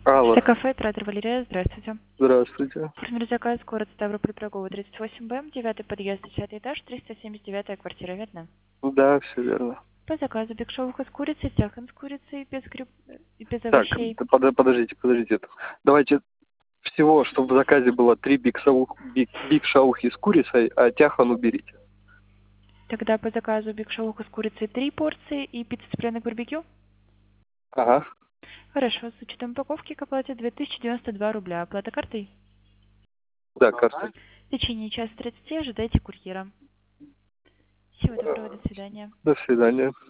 Алло, Это кафе «Театр Валерия». Здравствуйте. здравствуйте. Формир заказ, город Ставрополь, Пирогова, 38Б, 9 подъезд, 10 этаж, 379 квартира, верно? Да, все верно. По заказу бигшоуха с курицей, тяхан с курицей, без Так, овощей. подождите. Давайте всего, чтобы в заказе было 3 биг шаухи с курицей, а тяхан уберите. Тогда по заказу бигшоуха с курицей 3 порции и пицца цыпленок барбекю. Ага, Хорошо, с учетом упаковки к оплате 2092 рубля. Оплата картой. да, карта. В течение часа 30 ожидайте курьера. Всего доброго, до свидания. До свидания.